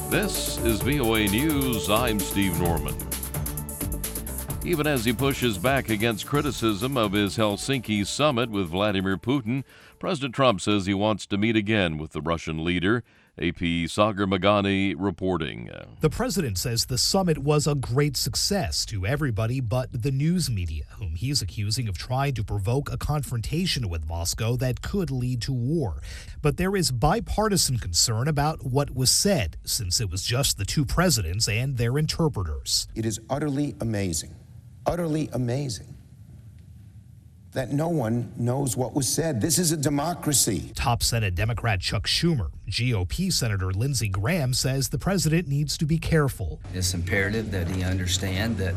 This is VOA News. I'm Steve Norman. Even as he pushes back against criticism of his Helsinki summit with Vladimir Putin, President Trump says he wants to meet again with the Russian leader. AP Sagar Meghani reporting. The president says the summit was a great success to everybody but the news media, whom he's accusing of trying to provoke a confrontation with Moscow that could lead to war. But there is bipartisan concern about what was said, since it was just the two presidents and their interpreters. It is utterly amazing that no one knows what was said. This is a democracy. Top Senate Democrat Chuck Schumer, GOP Senator Lindsey Graham says the president needs to be careful. It's imperative that he understand that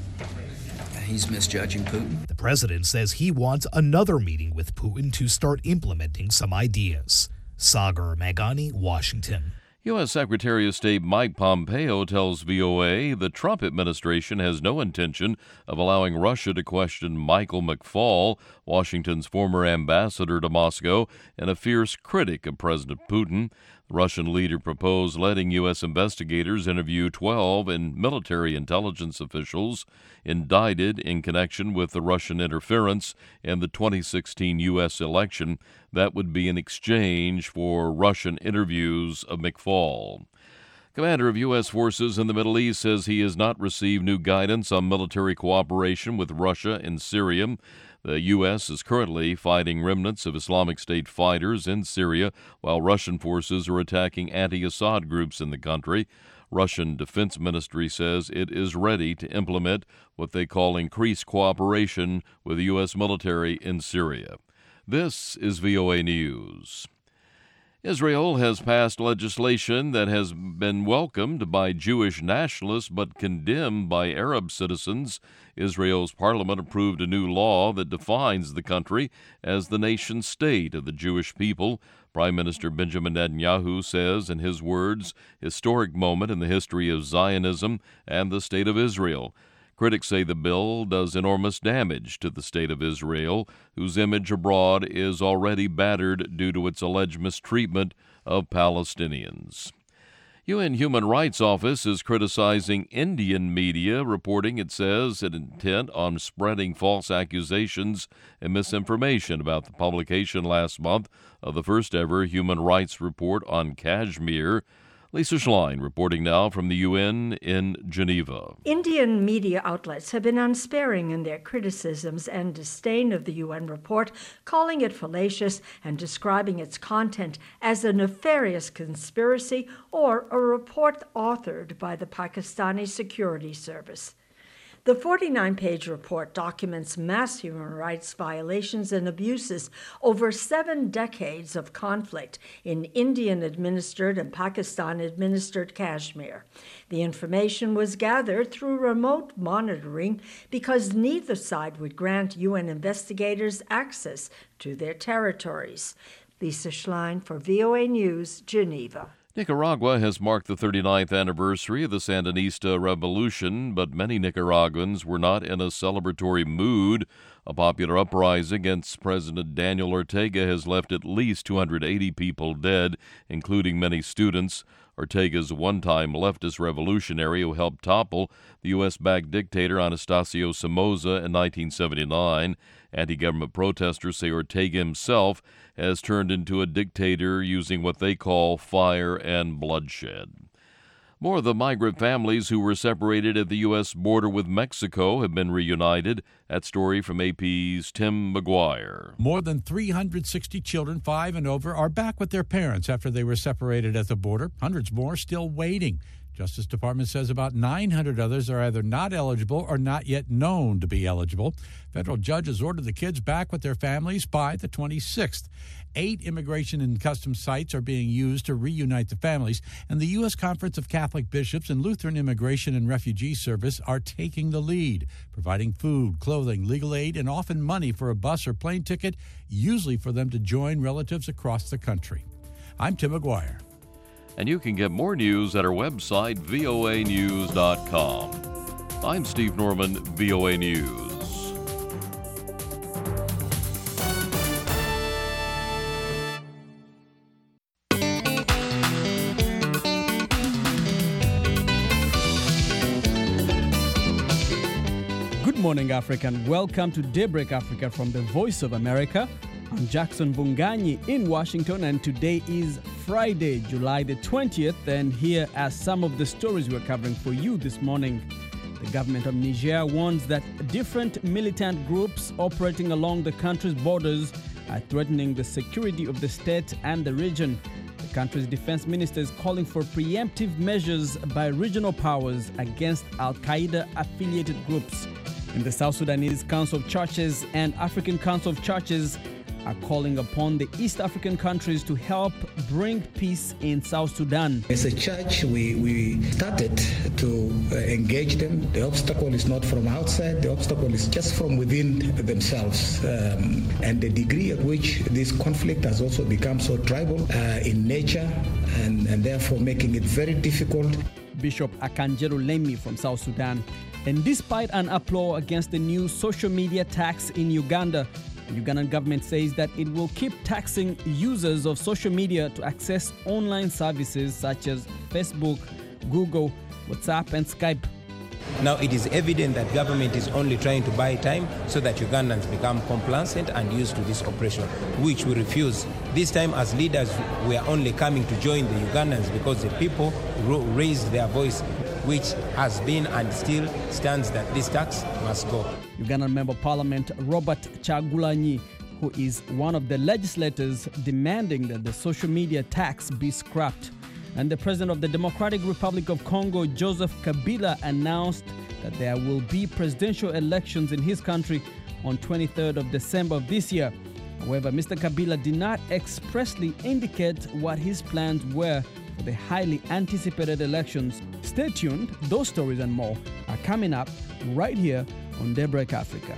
he's misjudging Putin. The president says he wants another meeting with Putin to start implementing some ideas. Sagar Meghani, Washington. U.S. Secretary of State Mike Pompeo tells VOA the Trump administration has no intention of allowing Russia to question Michael McFaul, Washington's former ambassador to Moscow and a fierce critic of President Putin. The Russian leader proposed letting U.S. investigators interview 12 military intelligence officials indicted in connection with the Russian interference in the 2016 U.S. election. That would be in exchange for Russian interviews of McFaul. Commander of U.S. forces in the Middle East says he has not received new guidance on military cooperation with Russia in Syria. The U.S. is currently fighting remnants of Islamic State fighters in Syria, while Russian forces are attacking anti-Assad groups in the country. Russian Defense Ministry says it is ready to implement what they call increased cooperation with the U.S. military in Syria. This is VOA News. Israel has passed legislation that has been welcomed by Jewish nationalists but condemned by Arab citizens. Israel's parliament approved a new law that defines the country as the nation state of the Jewish people. Prime Minister Benjamin Netanyahu says, in his words, historic moment in the history of Zionism and the state of Israel. Critics say the bill does enormous damage to the state of Israel, whose image abroad is already battered due to its alleged mistreatment of Palestinians. UN Human Rights Office is criticizing Indian media, reporting it says it intent on spreading false accusations and misinformation about the publication last month of the first ever human rights report on Kashmir. Lisa Schlein reporting now from the UN in Geneva. Indian media outlets have been unsparing in their criticisms and disdain of the UN report, calling it fallacious and describing its content as a nefarious conspiracy or a report authored by the Pakistani Security Service. The 49-page report documents mass human rights violations and abuses over 7 decades of conflict in Indian-administered and Pakistan-administered Kashmir. The information was gathered through remote monitoring because neither side would grant UN investigators access to their territories. Lisa Schlein for VOA News, Geneva. Nicaragua has marked the 39th anniversary of the Sandinista Revolution, but many Nicaraguans were not in a celebratory mood. A popular uprising against President Daniel Ortega has left at least 280 people dead, including many students. Ortega's one-time leftist revolutionary who helped topple the U.S.-backed dictator Anastasio Somoza in 1979. Anti-government protesters say Ortega himself has turned into a dictator using what they call fire and bloodshed. More of the migrant families who were separated at the U.S. border with Mexico have been reunited. That story from AP's Tim McGuire. More than 360 children 5 and over are back with their parents after they were separated at the border. Hundreds more still waiting. Justice Department says about 900 others are either not eligible or not yet known to be eligible. Federal judges ordered the kids back with their families by the 26th. 8 immigration and customs sites are being used to reunite the families, and the U.S. Conference of Catholic Bishops and Lutheran Immigration and Refugee Service are taking the lead, providing food, clothing, legal aid, and often money for a bus or plane ticket, usually for them to join relatives across the country. I'm Tim McGuire. And you can get more news at our website, voanews.com. I'm Steve Norman, VOA News. morning, Africa, and welcome to Daybreak Africa from the Voice of America. I'm Jackson Bunganyi in Washington, and today is Friday, July the 20th, and here are some of the stories we're covering for you this morning. The government of Niger warns that different militant groups operating along the country's borders are threatening the security of the state and the region. The country's defense minister is calling for preemptive measures by regional powers against Al-Qaeda-affiliated groups. In the South Sudanese Council of Churches and African Council of Churches are calling upon the East African countries to help bring peace in South Sudan. As a church, we started to engage them. The obstacle is not from outside, the obstacle is just from within themselves. And the degree at which this conflict has also become so tribal in nature and therefore making it very difficult. Bishop Akanjeru Lemi from South Sudan. And despite an uproar against the new social media tax in Uganda, the Ugandan government says that it will keep taxing users of social media to access online services such as Facebook, Google, WhatsApp, and Skype. Now, it is evident that government is only trying to buy time so that Ugandans become complacent and used to this operation, which we refuse. This time, as leaders, we are only coming to join the Ugandans because the people raised their voice, which has been and still stands that this tax must go. Ugandan Member of Parliament Robert Chagulanyi, who is one of the legislators demanding that the social media tax be scrapped. And the President of the Democratic Republic of Congo, Joseph Kabila, announced that there will be presidential elections in his country on 23rd of December of this year. However, Mr. Kabila did not expressly indicate what his plans were for the highly anticipated elections. Stay tuned, those stories and more are coming up right here on Daybreak Africa.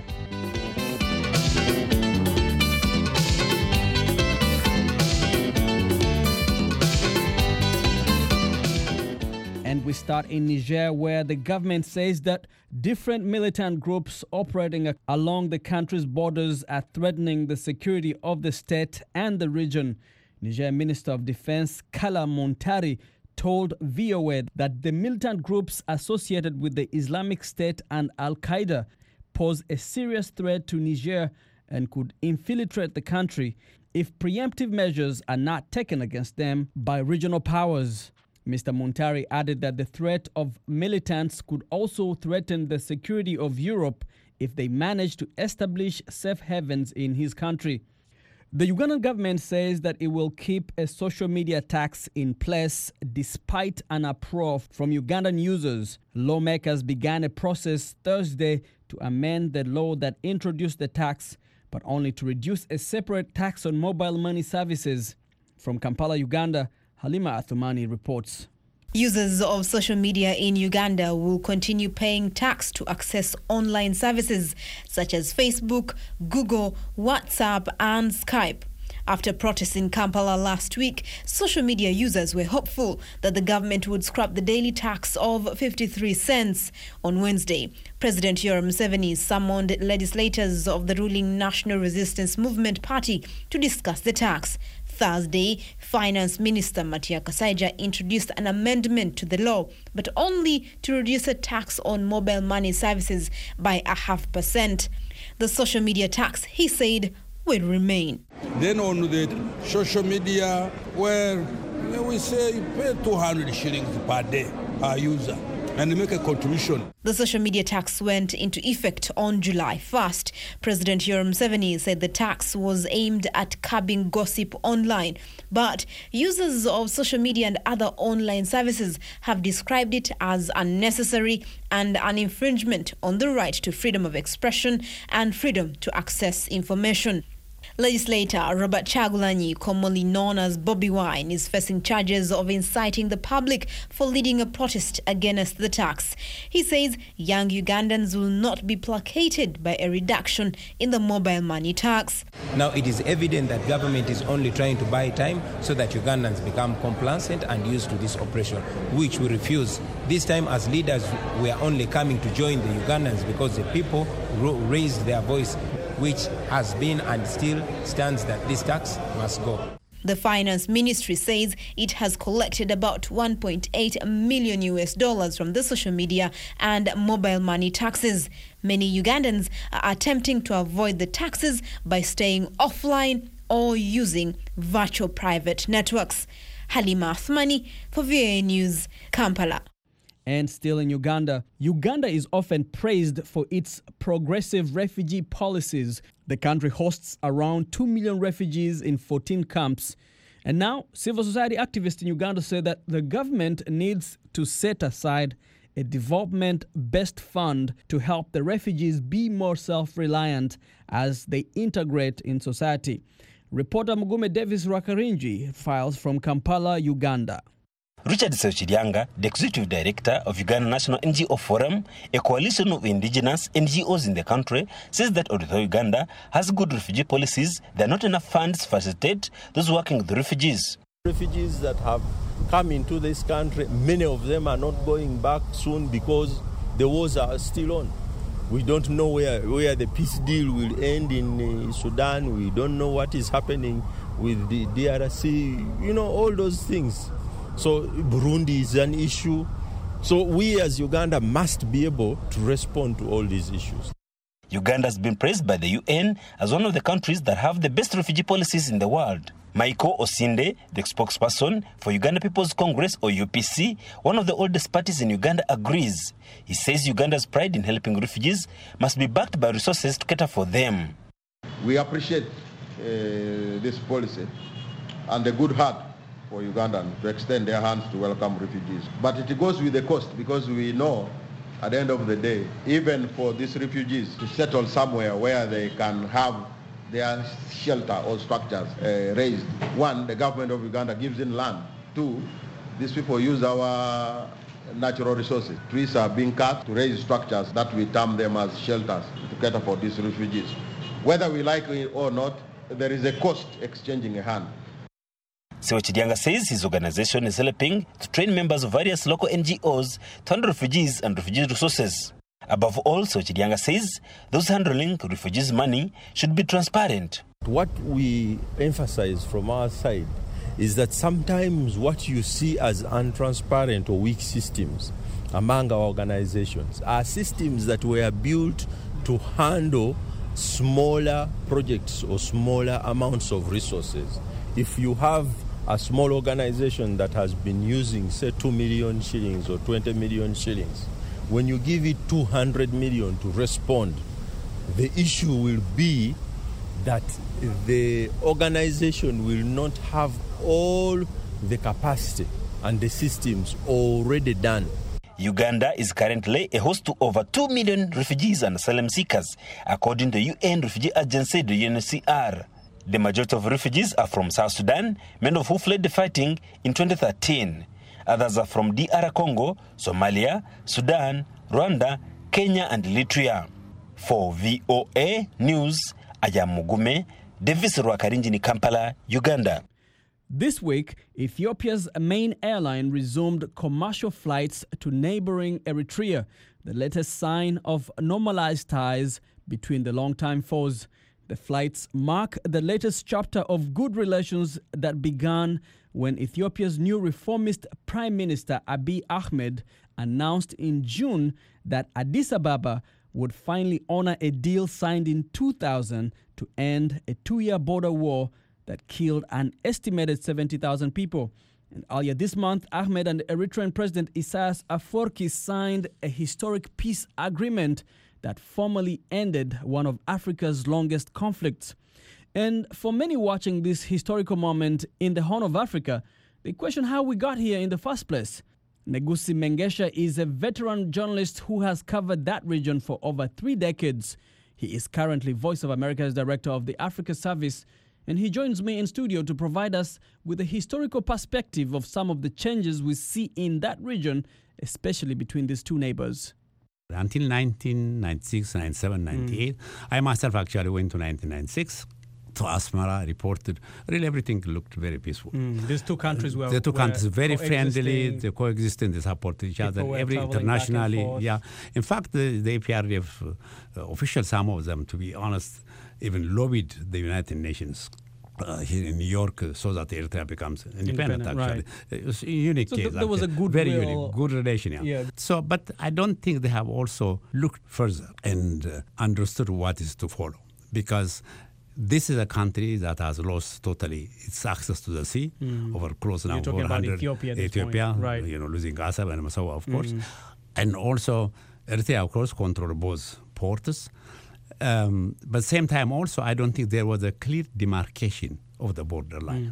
And we start in Niger, where the government says that different militant groups operating along the country's borders are threatening the security of the state and the region. Niger Minister of Defense Kala Montari told VOA that the militant groups associated with the Islamic State and Al-Qaeda pose a serious threat to Niger and could infiltrate the country if preemptive measures are not taken against them by regional powers. Mr. Montari added that the threat of militants could also threaten the security of Europe if they manage to establish safe havens in his country. The Ugandan government says that it will keep a social media tax in place despite an uproar from Ugandan users. Lawmakers began a process Thursday to amend the law that introduced the tax, but only to reduce a separate tax on mobile money services. From Kampala, Uganda, Halima Athumani reports. Users of social media in Uganda will continue paying tax to access online services such as Facebook, Google, WhatsApp, and Skype. After protests in Kampala last week, social media users were hopeful that the government would scrap the daily tax of 53 cents. On Wednesday, President Yoweri Museveni summoned legislators of the ruling National Resistance Movement Party to discuss the tax. Thursday, Finance Minister Matia Kasaija introduced an amendment to the law, but only to reduce a tax on mobile money services by 0.5%. The social media tax, he said, will remain. Then on the social media, where we say pay 200 shillings per day per user and make a contribution. The social media tax went into effect on July 1st. President Yoweri Museveni said the tax was aimed at curbing gossip online, but users of social media and other online services have described it as unnecessary and an infringement on the right to freedom of expression and freedom to access information. Legislator Robert Chagulanyi, commonly known as Bobby Wine, is facing charges of inciting the public for leading a protest against the tax. He says young Ugandans will not be placated by a reduction in the mobile money tax. Now, it is evident that government is only trying to buy time so that Ugandans become complacent and used to this operation, which we refuse. This time, as leaders, we are only coming to join the Ugandans because the people raised their voice, which has been and still stands that this tax must go. The finance ministry says it has collected about $1.8 million from the social media and mobile money taxes. Many Ugandans are attempting to avoid the taxes by staying offline or using virtual private networks. Halima Athmani for VOA News, Kampala. And still in Uganda, Uganda is often praised for its progressive refugee policies. The country hosts around 2 million refugees in 14 camps. And now, civil society activists in Uganda say that the government needs to set aside a development-based fund to help the refugees be more self-reliant as they integrate in society. Reporter Mugume Davis Rwakarinji files from Kampala, Uganda. Richard Seuchiryanga, the executive director of Uganda National NGO Forum, a coalition of indigenous NGOs in the country, says that although Uganda has good refugee policies, there are not enough funds to facilitate those working with the refugees. Refugees that have come into this country, many of them are not going back soon because the wars are still on. We don't know where the peace deal will end in Sudan. We don't know what is happening with the DRC, all those things. So Burundi is an issue. So we as Uganda must be able to respond to all these issues. Uganda has been praised by the UN as one of the countries that have the best refugee policies in the world. Michael Osinde, the spokesperson for Uganda People's Congress or UPC, one of the oldest parties in Uganda, agrees. He says Uganda's pride in helping refugees must be backed by resources to cater for them. We appreciate this policy and the good heart for Ugandans to extend their hands to welcome refugees. But it goes with the cost because we know at the end of the day, even for these refugees to settle somewhere where they can have their shelter or structures raised. One, the government of Uganda gives in land. Two, these people use our natural resources. Trees are being cut to raise structures that we term them as shelters to cater for these refugees. Whether we like it or not, there is a cost exchanging a hand. Seuchiryanga says his organization is helping to train members of various local NGOs to handle refugees and refugee resources. Above all, Seuchiryanga says those handling refugees' money should be transparent. What we emphasize from our side is that sometimes what you see as untransparent or weak systems among our organizations are systems that were built to handle smaller projects or smaller amounts of resources. If you have a small organization that has been using, say, 2 million shillings or 20 million shillings, when you give it 200 million to respond, the issue will be that the organization will not have all the capacity and the systems already done. Uganda is currently a host to over 2 million refugees and asylum seekers, according to the UN Refugee Agency, the UNHCR. The majority of refugees are from South Sudan, many of who fled the fighting in 2013. Others are from DR Congo, Somalia, Sudan, Rwanda, Kenya, and Eritrea. For VOA News, I am Mugume Davis Rwakarinji, Kampala, Uganda. This week, Ethiopia's main airline resumed commercial flights to neighboring Eritrea, the latest sign of normalized ties between the longtime foes. The flights mark the latest chapter of good relations that began when Ethiopia's new reformist Prime Minister Abiy Ahmed announced in June that Addis Ababa would finally honor a deal signed in 2000 to end a 2-year border war that killed an estimated 70,000 people. And earlier this month, Ahmed and Eritrean President Isaias Afwerki signed a historic peace agreement that formally ended one of Africa's longest conflicts. And for many watching this historical moment in the Horn of Africa, they question how we got here in the first place. Negusi Mengesha is a veteran journalist who has covered that region for over 3 decades. He is currently Voice of America's director of the Africa Service, and he joins me in studio to provide us with a historical perspective of some of the changes we see in that region, especially between these two neighbors. Until 1996, 97, 98, I myself actually went to 1996 to Asmara, reported. Really, everything looked very peaceful. These two countries were very friendly, they coexisted, they support each other, internationally. Yeah, in fact, the APRDF officials, some of them, to be honest, even lobbied the United Nations here in New York, so that Eritrea becomes independent. Actually, right. It was a unique So case. there was a good, very unique, good relation. Yeah. So, but I don't think they have also looked further and understood what is to follow, because this is a country that has lost totally its access to the sea over close now You're talking about 400. Ethiopia at this point. Right. Losing Gaza and Massawa, of course, and also Eritrea, of course, control both ports. But same time also, I don't think there was a clear demarcation of the borderline.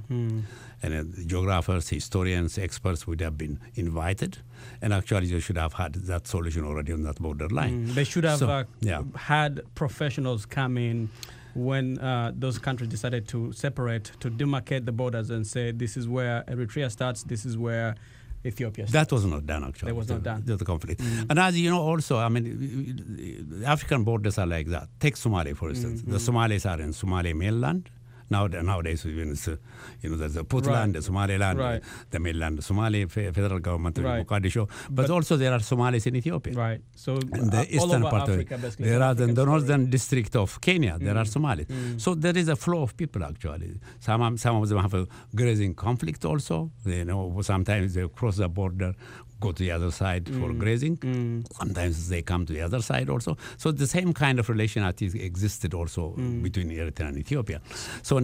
And geographers, historians, experts would have been invited, and actually they should have had that solution already on that borderline. They should have had professionals come in when those countries decided to separate, to demarcate the borders and say, this is where Eritrea starts, this is where Ethiopia starts. That was not done, actually. That was not done. The conflict. And as you know also, I mean, African borders are like that. Take Somalia, for instance. The Somalis are in Somali mainland. Nowadays, there's the Puntland, the Somaliland, the mainland Somali federal government in Mogadishu. But also there are Somalis in Ethiopia. Right. So in the eastern part of it. There are the northern district of Kenya. There are Somalis. So there is a flow of people actually. Some of them have a grazing conflict also. Sometimes they cross the border, go to the other side for grazing. Sometimes they come to the other side also. So the same kind of relation existed also between Eritrea and Ethiopia. So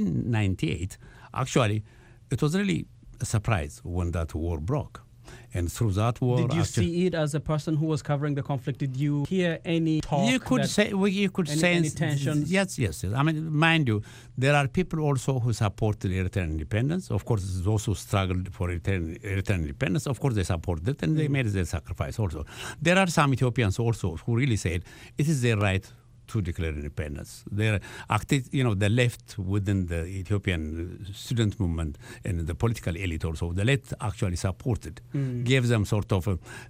1998, actually, it was really a surprise when that war broke. And through that war, did you see it as a person who was covering the conflict? Did you hear any talk? You could say any tensions. Yes. I mean, mind you, there are people also who supported Eritrean independence. Of course, those who struggled for Eritrean independence. Of course, they supported it and they made their sacrifice also. There are some Ethiopians also who really said it is their right to declare independence. They're active, the left within the Ethiopian student movement and the political elite also, the left actually supported, gave them sort of,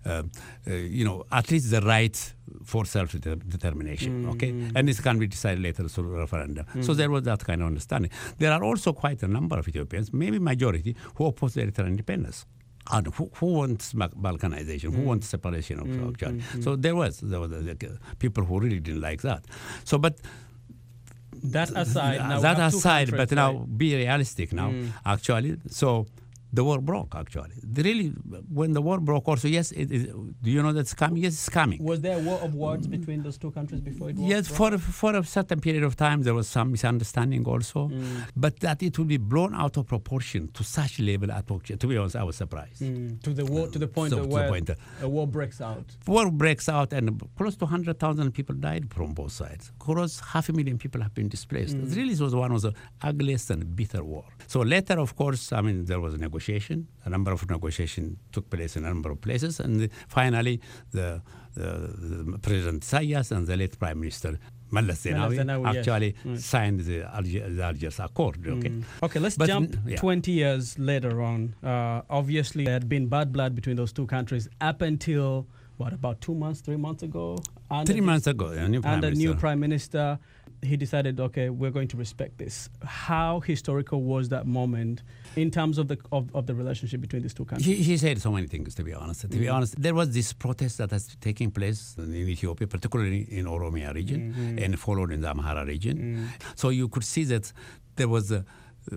at least the right for self-determination, okay? And it can be decided later through referendum. So there was that kind of understanding. There are also quite a number of Ethiopians, maybe majority, who oppose Eritrean independence. And who wants balkanization? Who wants separation of actually? So there was people who really didn't like that. So, but that aside, but now be realistic now. Actually, so the war broke. Actually, when the war broke, also yes, do you know that's coming? Yes, it's coming. Was there a war of words between those two countries before it? Yes, for a certain period of time there was some misunderstanding also, but that it will be blown out of proportion to such level at all. To be honest, I was surprised. To the point where a war breaks out. War breaks out, and close to 100,000 people died from both sides. Close 500,000 people have been displaced. It really was one of the ugliest and bitter war. So later, of course, I mean, there was a negotiation. A number of negotiations took place in a number of places, and finally, the President Isaias and the late Prime Minister Meles Zenawi actually signed the Algiers Accord. Okay, let's jump 20 years later on. Obviously, there had been bad blood between those two countries up until, about 3 months ago? 3 months ago, new Prime Minister. He decided, okay, we're going to respect this. How historical was that moment in terms of the relationship between these two countries? He said so many things, to be honest. To be honest, there was this protest that has taken place in Ethiopia, particularly in Oromia region, and followed in the Amhara region. So you could see that there was the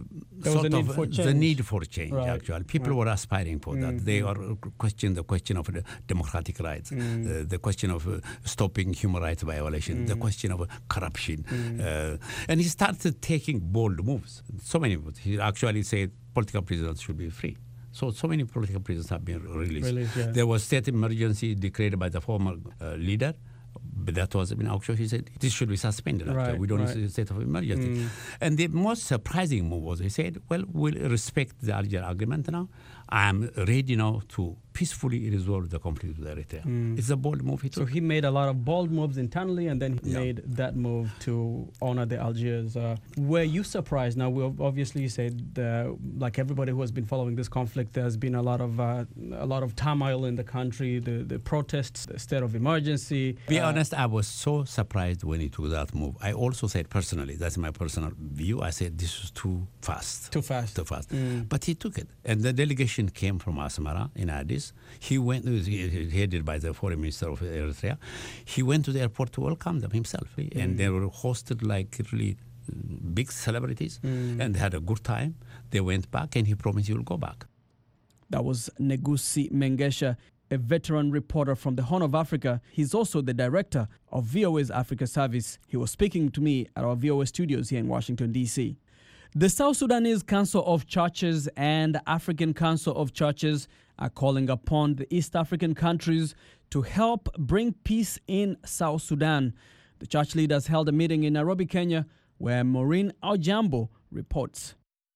need for change, actually. People were aspiring for that. They are questioning the question of the democratic rights, the question of stopping human rights violation, the question of corruption. And he started taking bold moves. So many moves. He actually said political prisoners should be free. So many political prisoners have been released. There was state emergency declared by the former leader. But that was, actually, he said, this should be suspended. We don't need a state of emergency. And the most surprising move was, he said, well, we'll respect the Alger agreement now. I'm ready now to peacefully resolve the conflict with Eritrea. It's a bold move he took. So he made a lot of bold moves internally, and then he made that move to honor the Algiers. Were you surprised? Now, we obviously said, like everybody who has been following this conflict, there's been a lot of turmoil in the country, the protests, the state of emergency. To be honest, I was so surprised when he took that move. I also said personally, that's my personal view, I said this was too fast. Too fast. But he took it. And the delegation came from Asmara in Addis. He went, headed by the foreign minister of Eritrea. He went to the airport to welcome them himself. And they were hosted like really big celebrities, and they had a good time. They went back, and he promised he will go back. That was Negusi Mengesha, a veteran reporter from the Horn of Africa. He's also the director of VOA's Africa Service. He was speaking to me at our VOA studios here in Washington, D.C. The South Sudanese Council of Churches and the African Council of Churches are calling upon the East African countries to help bring peace in South Sudan. The church leaders held a meeting in Nairobi, Kenya, where Maureen Aujambo reports.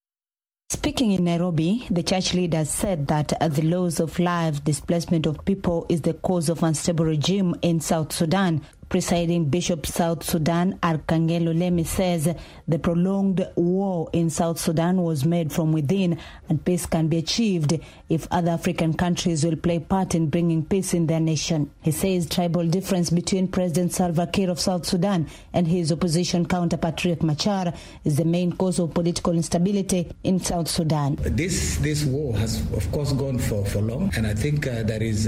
Speaking in Nairobi, the church leaders said that the loss of life, displacement of people is the cause of unstable regime in South Sudan. Presiding Bishop South Sudan, Arkangelo Lemi, says the prolonged war in South Sudan was made from within, and peace can be achieved if other African countries will play part in bringing peace in their nation. He says tribal difference between President Salva Kiir of South Sudan and his opposition counterpart Riek Machar is the main cause of political instability in South Sudan. This war has, of course, gone for long, and I think there is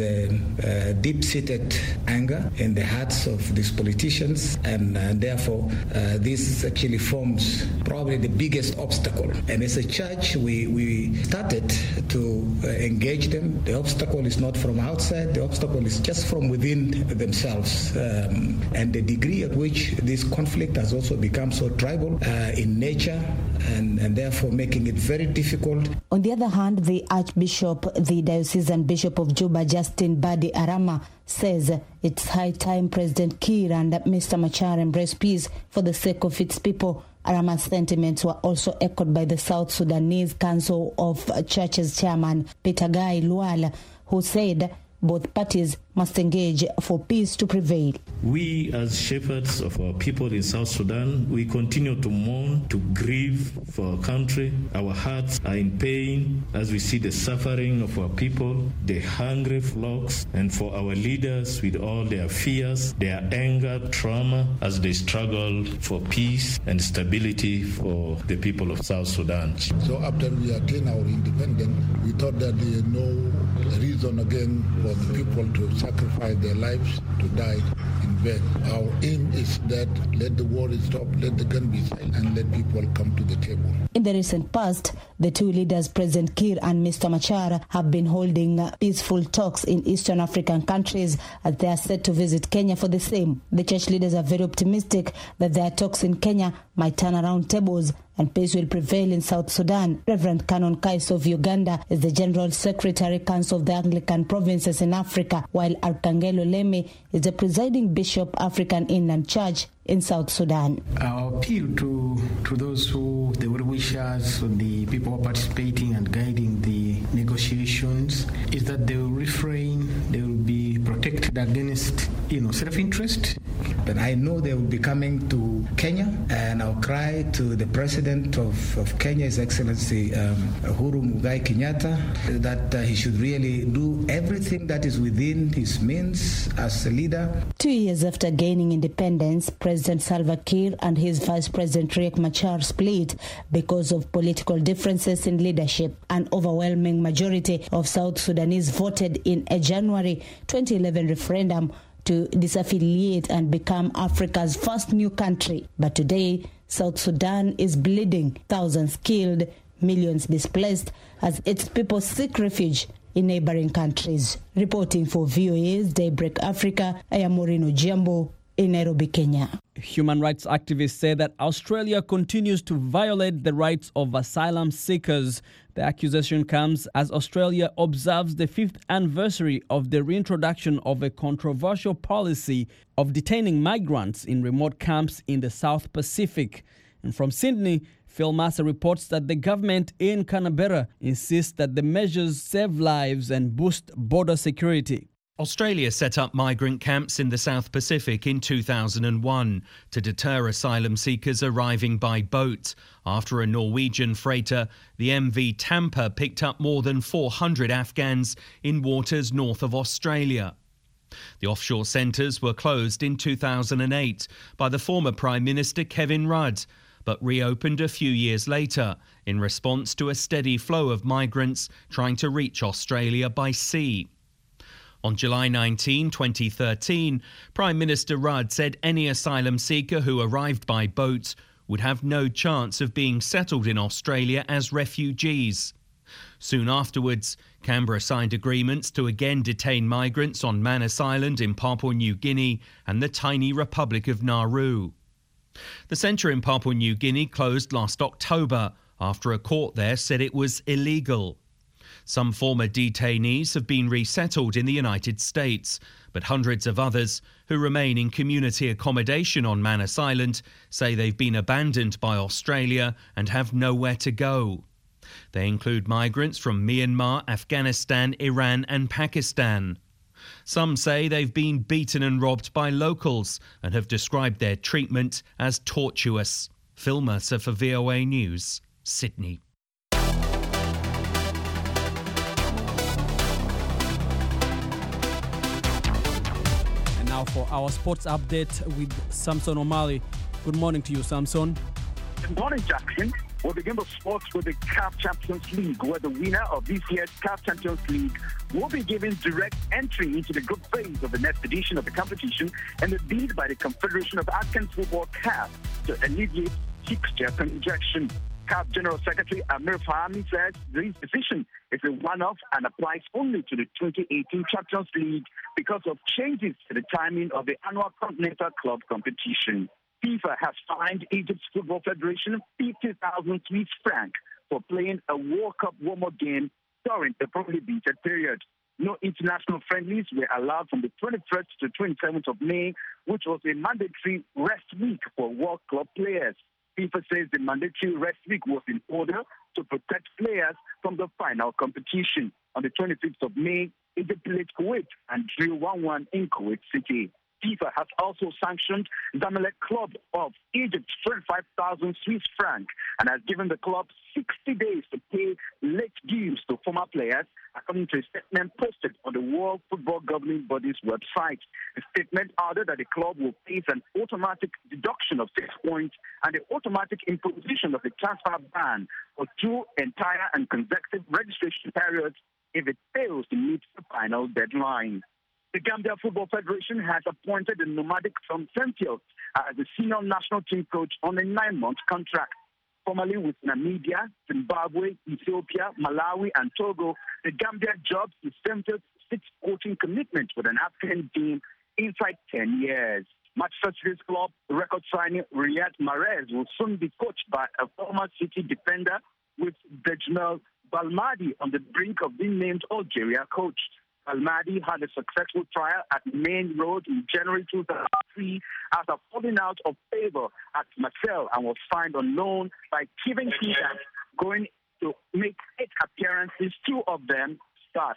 a deep-seated anger in the hearts of these politicians, and therefore this actually forms probably the biggest obstacle. And as a church, we started to engage them. The obstacle is not from outside, the obstacle is just from within themselves. And the degree at which this conflict has also become so tribal in nature, and therefore making it very difficult. On the other hand, the Archbishop, the Diocesan Bishop of Juba, Justin Badi Arama, says it's high time President Kiir and Mr. Machar embrace peace for the sake of its people. Arama's sentiments were also echoed by the South Sudanese Council of Churches chairman Peter Guy Lual, who said both parties must engage for peace to prevail. We, as shepherds of our people in South Sudan, we continue to mourn, to grieve for our country. Our hearts are in pain as we see the suffering of our people, the hungry flocks, and for our leaders with all their fears, their anger, trauma, as they struggle for peace and stability for the people of South Sudan. So after we attained our independence, we thought that there is no reason again for the people to sacrifice their lives, to die in vain. Our aim is that let the war stop, let the gun be silent, and let people come to the table. In the recent past, the two leaders, President Kiir and Mr. Machar, have been holding peaceful talks in Eastern African countries as they are set to visit Kenya for the same. The church leaders are very optimistic that their talks in Kenya might turn around tables and peace will prevail in South Sudan. Reverend Canon Kais of Uganda is the General Secretary, Council of the Anglican Provinces in Africa, while Arkangelo Lemi is the presiding Bishop, African Inland Church in South Sudan. Our appeal to those who, the well-wishers, the people who are participating and guiding the negotiations, is that they will refrain, they will be protected against, self-interest. But I know they will be coming to Kenya, and I'll cry to the President of Kenya, His Excellency Uhuru Muigai Kenyatta, that he should really do everything that is within his means as a leader. 2 years after gaining independence, President Salva Kiir and his Vice President Riek Machar split because of political differences in leadership. An overwhelming majority of South Sudanese voted in a January 2011 referendum to disaffiliate and become Africa's first new country. But today, South Sudan is bleeding, thousands killed, millions displaced as its people seek refuge in neighboring countries. Reporting for VOA's Daybreak Africa, I am Maureen Aujambo in Nairobi, Kenya. Human rights activists say that Australia continues to violate the rights of asylum seekers. The accusation comes as Australia observes the 5th anniversary of the reintroduction of a controversial policy of detaining migrants in remote camps in the South Pacific. And from Sydney, Phil Massa reports that the government in Canberra insists that the measures save lives and boost border security. Australia set up migrant camps in the South Pacific in 2001 to deter asylum seekers arriving by boat after a Norwegian freighter, the MV Tampa, picked up more than 400 Afghans in waters north of Australia. The offshore centres were closed in 2008 by the former Prime Minister Kevin Rudd, but reopened a few years later in response to a steady flow of migrants trying to reach Australia by sea. On July 19, 2013, Prime Minister Rudd said any asylum seeker who arrived by boat would have no chance of being settled in Australia as refugees. Soon afterwards, Canberra signed agreements to again detain migrants on Manus Island in Papua New Guinea and the tiny Republic of Nauru. The centre in Papua New Guinea closed last October after a court there said it was illegal. Some former detainees have been resettled in the United States, but hundreds of others who remain in community accommodation on Manus Island say they've been abandoned by Australia and have nowhere to go. They include migrants from Myanmar, Afghanistan, Iran and Pakistan. Some say they've been beaten and robbed by locals and have described their treatment as tortuous. Phil Mercer for VOA News, Sydney. And now for our sports update with Samson O'Malley. Good morning to you, Samson. Good morning, Jackson. We'll begin the sports with the CAF Champions League, where the winner of this year's CAF Champions League will be given direct entry into the group phase of the next edition of the competition and the bid by the Confederation of African Football CAF to alleviate fixture congestion. CAF General Secretary Amir Fahmi says this decision is a one-off and applies only to the 2018 Champions League because of changes to the timing of the annual Continental Club competition. FIFA has fined Egypt's Football Federation 50,000 Swiss francs for playing a World Cup warm-up game during the prohibited period. No international friendlies were allowed from the 21st to 27th of May, which was a mandatory rest week for World Club players. FIFA says the mandatory rest week was in order to protect players from the final competition. On the 25th of May, Egypt played Kuwait and drew 1-1 in Kuwait City. FIFA has also sanctioned Zamalek Club of Egypt 25,000 Swiss francs and has given the club 60 days to pay late dues to former players, according to a statement posted on the World Football Governing Body's website. The statement added that the club will face an automatic deduction of 6 points and the automatic imposition of a transfer ban for 2 entire and consecutive registration periods if it fails to meet the final deadline. The Gambia Football Federation has appointed the nomadic Tom Sentiel as the senior national team coach on a 9-month contract. Formerly with Namibia, Zimbabwe, Ethiopia, Malawi, and Togo, the Gambia jobs is Sentiel's 6th coaching commitment with an African team inside 10 years. Manchester City's club record signing Riyad Mahrez will soon be coached by a former City defender, with Dejmel Balmadi on the brink of being named Algeria coach. Almadi had a successful trial at Main Road in January 2003 after falling out of favor at Marseille and was signed on loan by Kevin Keegan, going to make 8 appearances, 2 of them starts.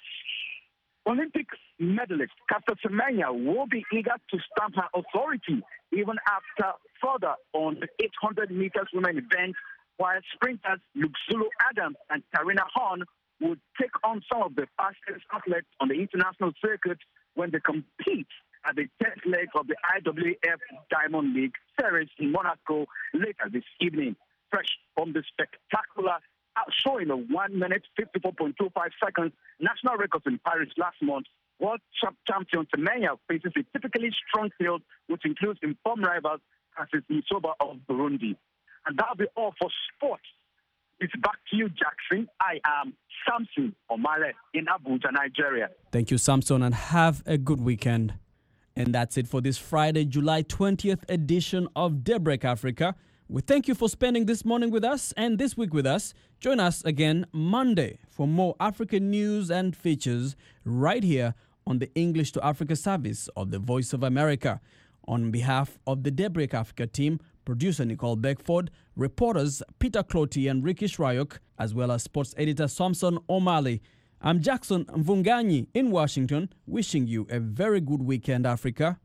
Olympic medalist Caster Semenya will be eager to stamp her authority even after further on the 800 meters women event, while sprinters Luxulu Adams and Karina Horn would take on some of the fastest athletes on the international circuit when they compete at the 10th leg of the IAAF Diamond League series in Monaco later this evening. Fresh from the spectacular showing of 1 minute 54.25 seconds national records in Paris last month, world champion Semenya faces a typically strong field, which includes informed rivals Francis Misoba of Burundi. And that'll be all for sports. It's back to you, Jackson. I am Samson O'Malley in Abuja, Nigeria. Thank you, Samson, and have a good weekend. And that's it for this Friday, July 20th edition of Daybreak Africa. We thank you for spending this morning with us and this week with us. Join us again Monday for more African news and features right here on the English to Africa service of the Voice of America. On behalf of the Daybreak Africa team, producer Nicole Beckford, reporters Peter Clotty and Ricky Shrayok, as well as sports editor Samson O'Malley, I'm Jackson Mvunganyi in Washington, wishing you a very good weekend, Africa.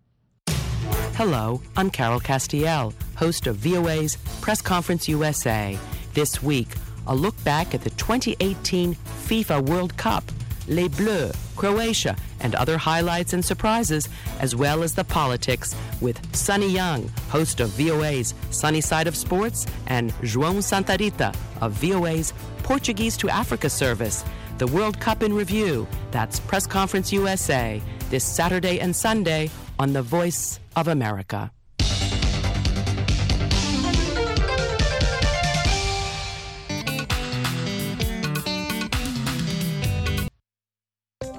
Hello, I'm Carol Castiel, host of VOA's Press Conference USA. This week, a look back at the 2018 FIFA World Cup, Les Bleus, Croatia, and other highlights and surprises, as well as the politics, with Sunny Young, host of VOA's Sunny Side of Sports, and João Santarita of VOA's Portuguese to Africa service. The World Cup in Review, that's Press Conference USA, this Saturday and Sunday on the Voice of America.